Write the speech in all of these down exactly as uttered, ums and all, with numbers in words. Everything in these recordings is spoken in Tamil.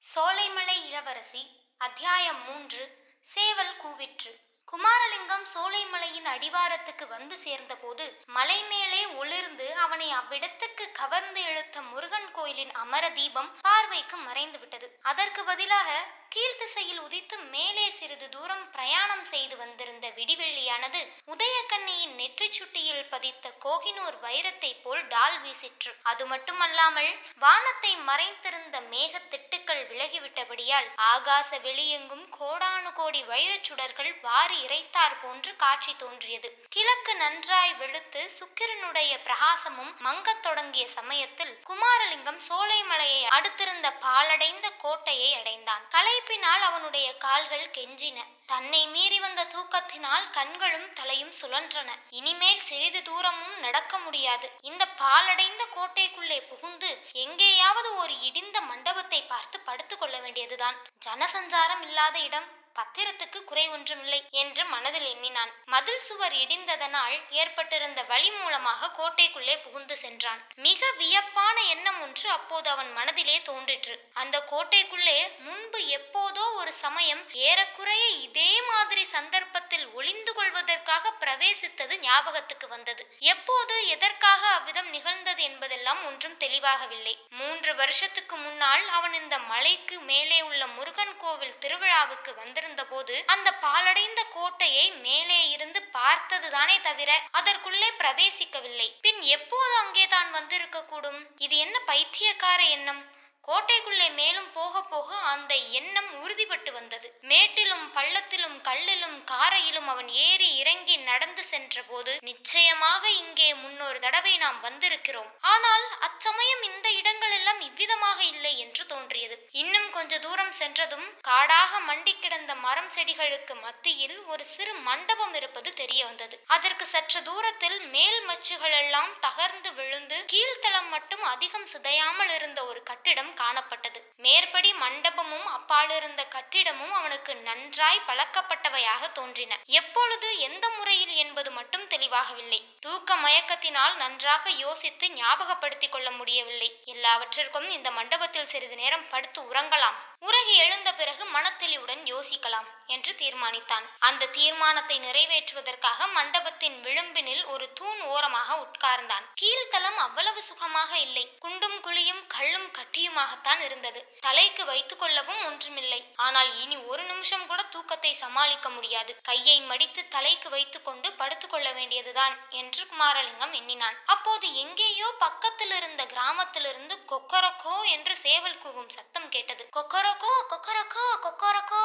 சோலைமலை இளவரசி அத்தியாயம் மூன்று. சேவல் கூவிற்று. குமாரலிங்கம் சோலைமலையின் அடிவாரத்துக்கு வந்து சேர்ந்தபோது மலை மேலே ஒளிர்ந்து அவனை அவ்விடத்துக்கு கவர்ந்து இழுத்த முருகன் கோயிலின் அமர தீபம் பார்வைக்கு மறைந்து விட்டது. அதற்கு பதிலாக கீழ்த்திசையில் உதித்து மேலே சிறிது தூரம் பிரயாணம் செய்து வந்திருந்த விடிவெள்ளியானது உதயக்கண்ணியின் நெற்றி சுட்டியில் பதித்த கோகினூர் வைரத்தை போல் டால் வீசிற்று. அது மட்டுமல்லாமல் வானத்தை மறைந்திருந்த மேக திட்டுக்கள் விலகிவிட்டபடியால் ஆகாச வெளியெங்கும் கோடானு கோடி வைரச் சுடர்கள் வாரி இறைத்தார் போன்று காட்சி தோன்றியது. கிழக்கு நன்றாய் வெளுத்து சுக்கிரனுடைய பிரகாசமும் மங்கத் தொடங்கிய சமயத்தில் குமாரலிங்கம் சோலைமலையை அடுத்திருந்த பாலடைந்த கோட்டையை அடைந்தான். களைப்பினால் அவனுடைய கால்கள் கெஞ்சின. தன்னை மீறி வந்த தூக்கத்தினால் கண்களும் தலையும் சுழன்றன. இனிமேல் சிறிது தூரமும் நடக்க முடியாது. இந்த பாலடைந்த கோட்டைக்குள்ளே புகுந்து எங்கேயாவது ஒரு இடிந்த மண்டபத்தை பார்த்து படுத்துக் கொள்ள வேண்டியதுதான். ஜனசஞ்சாரம் இல்லாத இடம், பத்திரத்துக்கு குறை ஒன்றுமில்லை என்று மனதில் எண்ணினான். மதில் சுவர் இடிந்ததனால் ஏற்பட்டிருந்த வழி மூலமாக கோட்டைக்குள்ளே புகுந்து சென்றான். மிக வியப்பான எண்ணம் ஒன்று அப்போது அவன் மனதிலே தோன்றிற்று. அந்த கோட்டைக்குள்ளே முன்பு எப்போதோ ஒரு சமயம் ஏறக்குறைய இதே மாதிரி சந்தர்ப்பத்தில் ஒளிந்து கொள்வதற்காக பிரவேசித்தது ஞாபகத்துக்கு வந்தது. எப்போது, எதற்காக அவ்விதம் நிகழ்ந்தது என்பதெல்லாம் ஒன்றும் தெளிவாகவில்லை. மூன்று வருஷத்துக்கு முன்னால் அவன் இந்த மலைக்கு மேலே உள்ள முருகன் கோவில் திருவிழாவுக்கு வந்து போது அந்த பாலடைந்த கோட்டையை மேலே இருந்து பார்த்ததுதானே தவிர அதற்குள்ளே பிரவேசிக்கவில்லை. பின் எப்போது அங்கே தான் வந்திருக்க கூடும்? இது என்ன பைத்தியக்கார எண்ணம்? கோட்டைக்குள்ளே மேலும் போக போக அந்த எண்ணம் உறுதிப்பட்டு வந்தது. மேட்டிலும் பள்ளத்திலும் கல்லிலும் காரையிலும் அவன் ஏறி இறங்கி நடந்து சென்ற போது நிச்சயமாக இங்கே முன்னொரு தடவை நாம் வந்திருக்கிறோம். ஆனால் அச்சமயம் இந்த இடங்கள் எல்லாம் இவ்விதமாக இல்லை என்று தோன்றியது. இன்னும் கொஞ்ச தூரம் சென்றதும் காடாக மண்டி கிடந்த மரம் செடிகளுக்கு மத்தியில் ஒரு சிறு மண்டபம் இருப்பது தெரிய வந்தது. அதற்கு சற்று தூரத்தில் மேல் மச்சுகள் எல்லாம் தகர்ந்து விழுந்து கீழ்த்தளம் மட்டும் அதிகம் சிதையாமல் இருந்த ஒரு கட்டிடம் காணப்பட்டது. மேற்படி மண்டபமும் அப்பாலிருந்த கட்டிடமும் அவனுக்கு நன்றாய் பழக்கப்பட்டவையாக தோன்றின. எப்பொழுது, எந்த முறையில் என்பது மட்டும் தெளிவாகவில்லை. தூக்க மயக்கத்தினால் நன்றாக யோசித்து ஞாபகப்படுத்திக் கொள்ள முடியவில்லை. எல்லாவற்றிற்கும் இந்த மண்டபத்தில் சிறிது நேரம் படுத்து உறங்கலாம், உறகி எழுந்த பிறகு மனத்தெளிவுடன் யோசிக்கலாம் என்று தீர்மானித்தான். அந்த தீர்மானத்தை நிறைவேற்றுவதற்காக மண்டபத்தின் விளிம்பினில் ஒரு தூண் ஓரமாக உட்கார்ந்தான். கீழ்த்தளம் அவ்வளவு சுகமாக இல்லை. குண்டும் குழியும் கல்லும் கட்டியுமாகத்தான் இருந்தது. தலைக்கு வைத்துக் கொள்ளவும் ஒன்றுமில்லை. ஆனால் இனி ஒரு நிமிஷம் கூட தூக்கத்தை சமாளிக்க முடியாது. கையை மடித்து தலைக்கு வைத்துக் கொண்டு படுத்துக் கொள்ள வேண்டியதுதான் என்று குமாரலிங்கம் எண்ணினான். அப்போது எங்கேயோ பக்கத்தில் இருந்த கிராமத்திலிருந்து கொக்கரக்கோ என்று சேவல் கூவும் சத்தம் கேட்டது. கொக்கரக்கோ கொக்கரக்கோ கொக்கரக்கோ.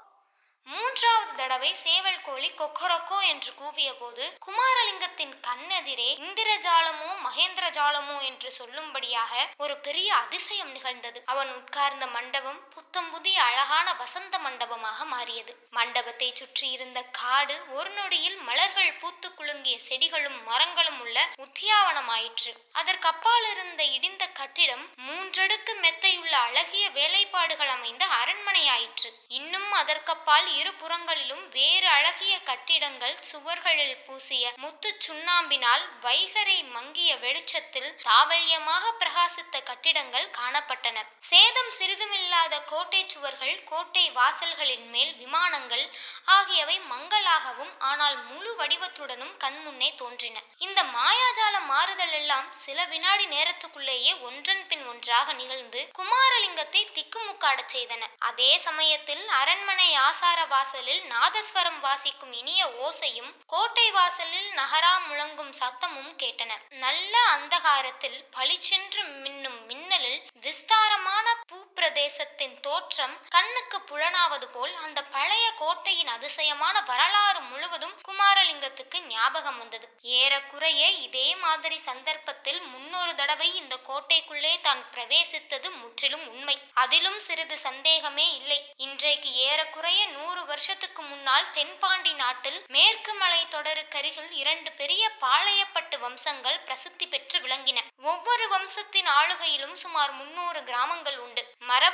மூன்றாவது தடவை சேவல் கோழி கொக்கரக்கோ என்று கூவிய போது குமாரலிங்கத்தின் கண்ணெதிரே இந்திரஜாலமோ மகேந்திர ஜாலமோ என்று சொல்லும்படியாக ஒரு பெரிய அதிசயம் நிகழ்ந்தது. அவன் உட்கார்ந்த மண்டபம் புத்தம் புதிய அழகான வசந்த மண்டபமாக மாறியது. மண்டபத்தை சுற்றி இருந்த காடு ஒரு நொடியில் மலர்கள் பூத்து குலுங்கிய செடிகளும் மரங்களும் உள்ள உத்தியாவனமாயிற்று. அதற்கு அப்பால் இருந்த இடிந்த கட்டிடம் மூன்றடுக்கு மெத்தையுள்ள அழகிய வேலைப்பாடுகள் அமைந்த அரண்மனையாயிற்று. இன்னும் அதற்கப்பால் இரு புறங்களிலும் வேறு அழகிய கட்டிடங்கள் சுவர்களில் பூசிய முத்து சுண்ணாம்பினால் வைகரை மங்கிய வெளிச்சத்தில் தாவல்யமாக பிரகாசித்த கட்டிடங்கள் காணப்பட்டன. சேதம் சிறிதுமில்லாத கோட்டை சுவர்கள், கோட்டை வாசல்களின் மேல் விமானங்கள் ஆகியவை மங்களாகவும் ஆனால் முழு வடிவத்துடனும் கண்முன்னே தோன்றின. இந்த மாயாஜால மாறுதல் எல்லாம் சில வினாடி நேரத்துக்குள்ளேயே ஒன்றன் பின் ஒன்றாக நிகழ்ந்து குமாரலிங்கத்தை திக்குமுக்காடச் செய்தன. அதே சமயத்தில் அரண்மனை ஆசார வாசலில் நாதஸ்வரம் வாசிக்கும் இனிய ஓசையும் கோட்டை வாசலில் நகரா முழங்கும் சத்தமும் கேட்டன. நல்ல அந்தகாரத்தில் பளிச்சென்று மின்னும் மின்னலில் விஸ்தாரமான பூப்பிரதேசத்தின் தோற்றம் கண்ணுக்கு புலனாவது போல் அந்த பழைய கோட்டையின் அதிசயமான வரலாறு முழுவதும் குமாரலிங்கத்துக்கு ஞாபகம் வந்தது. ஏறக்குறைய இதே மாதிரி சந்தர்ப்பத்தில் முன்னொரு தடவை இந்த கோட்டைக்குள்ளே தான் பிரவேசித்தது முற்றிலும் உண்மை. அதிலும் சிறிது சந்தேகமே இல்லை. இன்றைக்கு ஏறக்குறைய நூறு வருஷத்துக்கு முன்னால் தென்பாண்டி நாட்டில் மேற்கு மலை தொடருக்கருகில் இரண்டு பெரிய பாளையப்பட்டு வம்சங்கள் பிரசித்தி பெற்று விளங்கின. ஒவ்வொரு வம்சத்தின் ஆளுகையிலும் சுமார் முன்னூறு கிராமங்கள் உண்டு. மறவர் வகுப்பை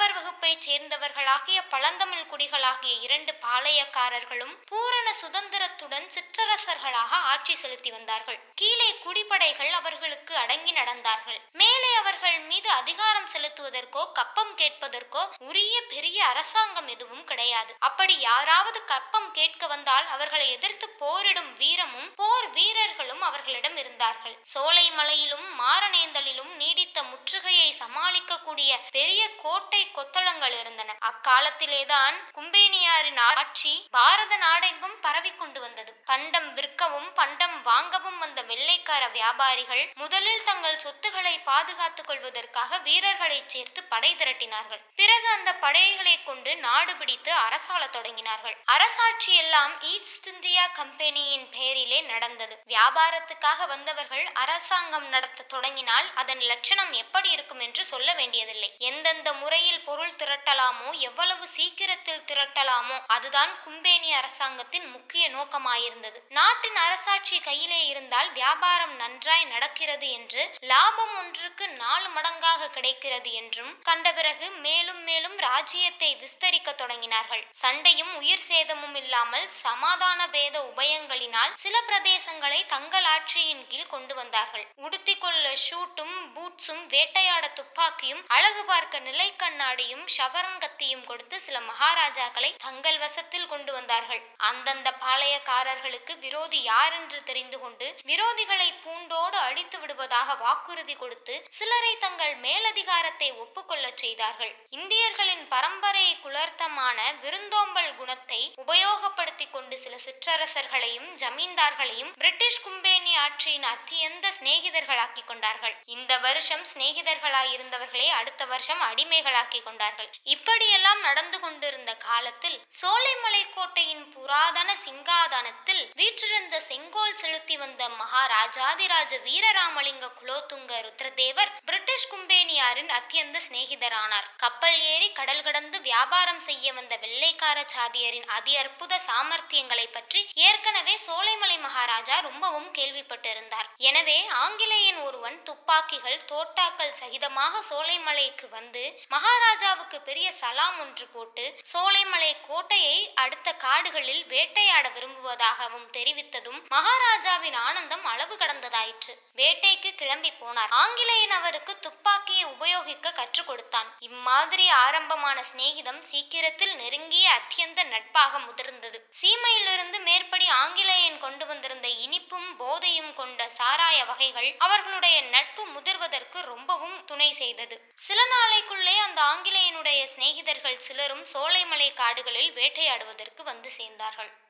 குழுவைச் சேர்ந்தவர்களாகிய பழந்தமிழ் குடிகளாகிய இரண்டு பாளையக்காரர்களும் பூரண சுதந்திரத்துடன் சிற்றரசர்களாக ஆட்சி செலுத்தி வந்தார்கள். கீழே குடிப்படைகள் அவர்களுக்கு அடங்கி நடந்தார்கள். மேலே அவர்கள் மீது அதிகாரம் செலுத்துவதற்கோ கப்பம் கேட்பதற்கோ உரிய பெரிய அரசாங்கம் எதுவும் கிடையாது. அப்படி யாராவது கப்பம் கேட்க வந்தால் அவர்களை எதிர்த்து போரிடும் வீரமும் போர் வீரர்களும் அவர்களிடம் இருந்தார்கள். சோலைமலையிலும் மாரணேந்தலிலும் நீடித்த முற்றுகையை சமாளிக்கக்கூடிய பெரிய கோட்டை கொத்தளங்கள் இருந்தன. அக்காலத்திலேதான் கும்பேனியாரின் ஆட்சி பாரத நாடெங்கும் பரவி கொண்டு வந்தது. பண்டம் விற்கவும் பண்டம் வாங்கவும் வந்த வெள்ளைக்கார வியாபாரிகள் முதலில் தங்கள் சொத்துக்களை பாதுகாத்துக் கொள்வதற்காக வீரர்களை சேர்த்து படை திரட்டினார்கள். பிறகு அந்த படைகளை கொண்டு நாடு பிடித்து அரசாள தொடங்கினார்கள். அரசாட்சி எல்லாம் ஈஸ்ட் இந்தியா கம்பெனியின் பெயரிலே நடந்தது. வியாபாரத்துக்காக வந்தவர்கள் அரசாங்கம் நடத்த தொடங்கினால் அதன் லட்சணம் எப்படி இருக்கும் என்று சொல்ல வேண்டியதில்லை. எந்தெந்த முறையில் பொருள் திரட்டலாமோ எவ்வளவு சீக்கிரத்தில் திரட்டலாமோ அதுதான் கும்பேனி அரசாங்கத்தின் முக்கிய நோக்கமாயிருந்தது. நாட்டின் அரசாட்சி கையிலே இருந்தால் வியாபாரம் நன்றாய் நடக்கிறது என்று, லாபம் ஒன்றுக்கு நாலு மடங்காக கிடைக்கிறது என்றும் கண்ட பிறகு மேலும் மேலும் ராஜ்யத்தை விஸ்தரிக்க தொடங்கினார்கள். சண்டையும் உயிர் சேதமும் இல்லாமல் சமாதான பேத உபயங்களினால் சில பிரதேசங்களை தங்கள் ஆட்சியின் கீழ் கொண்டு வந்தார்கள். உடுத்திக் கொள்ள ஷூட்டும் பூட்ஸும் வேட்டையாட துப்பாக்கியும் அழகு பார்க்க நிலை கண்ணாடியும் ஷவரங்கத்தையும் கொடுத்து சில மகாராஜாக்களை தங்கள் வசத்தில் கொண்டு வந்தார்கள். அந்தந்த பாளையக்காரர்களுக்கு விரோதி யார் என்று தெரிந்து கொண்டு விரோதிகளை பூண்டோடு அழித்து விடுவதாக வாக்குறுதி கொடுத்து சிலரை தங்கள் மேலதிகாரத்தை ஒப்புக்கொள்ள செய்தார்கள். இந்தியர்களின் பரம்பரை குலர்த்தமான விருந்தோம்பல் குணத்தை உபயோகப்படுத்தி கொண்டு சில சிற்றரசர்களையும் ஜமீன்தார்களையும் பிரிட்டிஷ் கும்பேனி ஆட்சியின் அத்தியந்த சிநேகிதர்களாக்கி கொண்டார்கள். இந்த வருஷம் சிநேகிதர்களாயிருந்தவர்களே அடுத்த வருஷம் அடிமைகளாக்கி கொண்டார்கள். இப்படியெல்லாம் நடந்து கொண்டிருந்த காலத்தில் சோலைமலை கோட்டையின் புராதன சிங்காதனத்தில் வீற்றிருந்த செங்கோல் செலுத்தி வந்த மகாராஜாதிராஜ வீரராமலிங்க குலோத்துங்க ருத்ரதேவர் பிரிட்டிஷ் கும்பேனியாரின் அத்தியந்த சிநேகிதரானார். கப்பல் ஏறி கடல் கடந்து வியாபாரம் செய்ய வந்த வெள்ளைக்கார சாதியரின் அதி அற்புத சாமர்த்தியங்களை பற்றி ஏற்கனவே சோலைமலை மகாராஜா ரொம்பவும் கேள்விப்பட்டிருந்தார். எனவே ஆங்கிலேயன் ஒருவன் துப்பாக்கிகள் தோட்டாக்கள் சகிதமாக சோலைமலைக்கு வந்து மகாராஜாவுக்கு பெரிய சலாம் ஒன்று போட்டு சோலைமலை கோட்டையை அடுத்த காடுகளில் வேட்டையாட விரும்புவதாகவும் தெரிவித்ததும் மகாராஜாவின் ஆனந்தம் அளவு கடந்ததாயிற்று. வேட்டைக்கு கிளம்பி போனார். ஆங்கிலேயன் அவருக்கு துப்பாக்கியை உபயோகிக்க கற்றுக் கொடுத்தான். இம்மாதிரி ஆரம்பமான சிநேகிதம் சீக்கிரத்தில் நெருங்கிய அத்தியந்த நட்பாக முதிர்ந்தது. சீமையிலிருந்து மேற்படி ஆங்கிலேயன் கொண்டு வந்திருந்த இனிப்பும் போதையும் கொண்ட சாராய வகைகள் அவர்களுடைய நட்பு முதிர்வதற்கு ரொம்பவும் துணை செய்தது. சில நாளைக்குள்ளே அந்த ஆங்கிலேயனுடைய சிநேகிதர்கள் சிலரும் சோலைமலை காடுகளில் வேட்டையாடுவதற்கு வந்து சேர்ந்தார்கள்.